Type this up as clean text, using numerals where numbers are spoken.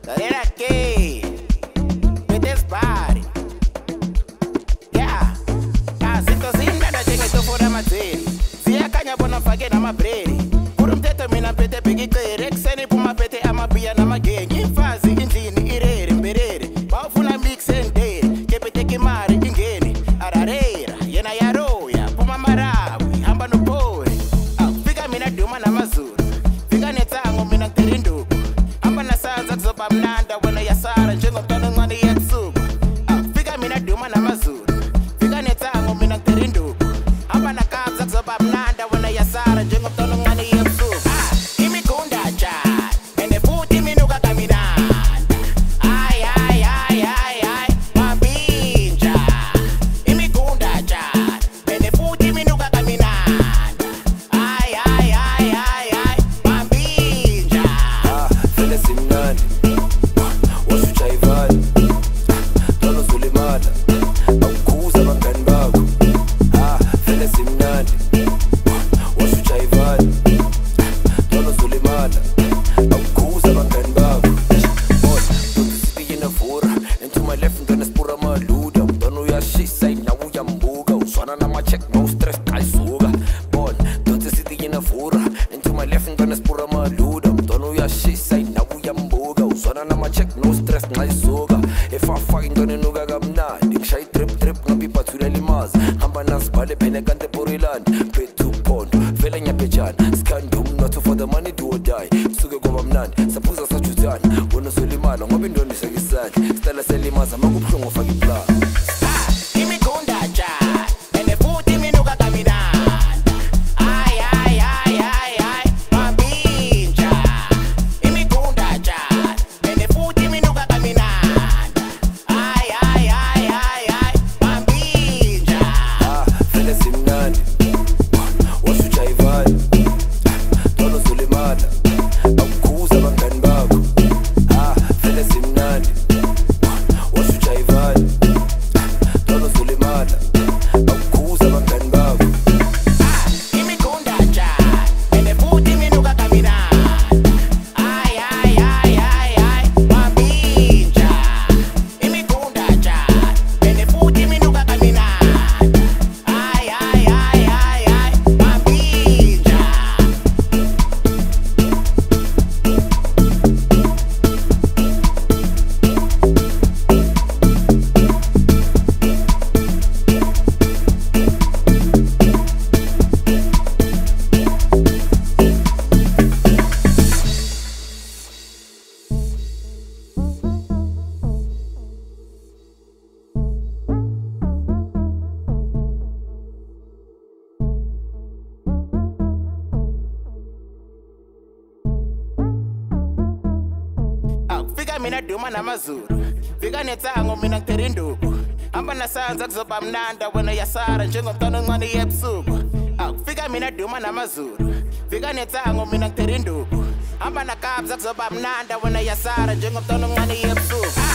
Era que with this body. Yeah. Zinto zindada njengeto for amadzeli. Ziyakanya bona mfake namabreli. Pura mthetho mina mphethe bhekicere. Ekuseni phuma phethe amabhiya namagengi. Imfazi endlini irere mberere. Bawufuna mix and date. Kephethe imali ingeni. Ararera yena yaroya. Phuma marawi hamba nopori. Fika mina duma namazulu. Fika netsango mina ngitera induku. Hamba nasanza kuzoba mnanda wena yasara njengomntwana oncane yebusuku. Fika mina duma namazulu. Fika netsango mina ngitera induku. Hamba nakabza kuzoba mnanda wena yasara njengomntwana oncane yebusuku. Imigunda njalo ene futhi minuka kamnandi. Ay ay ay ay ay mabinja. Imigunda njalo ene futhi minuka kamnandi. Ay ay ay ay ay mabinja. Vele simnandi wasujayivani tolo zulimala awukhuza abangani bakho. Vele simnandi wasujayivani tolo zulimala awukhuza abangani bakho. Boy, don't sit in a vura into my left ngana spura maluda mntwana uyashisa nawe uyambuka uzwana nama-check no-stress ayisuka. Boy, don't sit in a vura into my left ngana spura maluda mntwana uyashisa nawe uyambuka uzwana nama-check no-stress ayisuka. Efafaka intwana enuka kamnandi ngishaya i-drip ngapiphathula limazi hamba nazibhale phene kanti eporilandi bethu phondo vele ngiyabhejana sikhanda umnotho for the money do or die. Kusuke kwaba mnandi saphuza sajuzana wena uzolimala ngoba indondo isekisandla sitala selimaza makubuhlungu ufake iplani. Imigunda njalo ene futhi minuka kamnandi. Ay ay ay ay ay mabinja. Imigunda njalo ene futhi minuka kamnandi. Ay ay ay ay ay mabinja. Vele simnandi wasujayivani tolo zulimala awukhuza abangani bakho. Vele simnandi wasujayivani tolo zulimala awukhuza abangani bakho. Imigunda njalo ene futhi minuka kamnandi. Ay ay ay ay ay mabinja. Imigunda njalo ene futhi minuka kamnandi. Ay ay ay ay ay mabinja. Fika mina duma namazulu. Fika netsango mina ngitera induku. Hamba nasanza kuzoba mnanda wena yasara njengomntwana oncane yebusuku. Fika mina duma namazulu. Fika netsango mina ngitera induku. Hamba nakabza kuzoba mnanda wena yasara njengomntwana oncane yebusuku.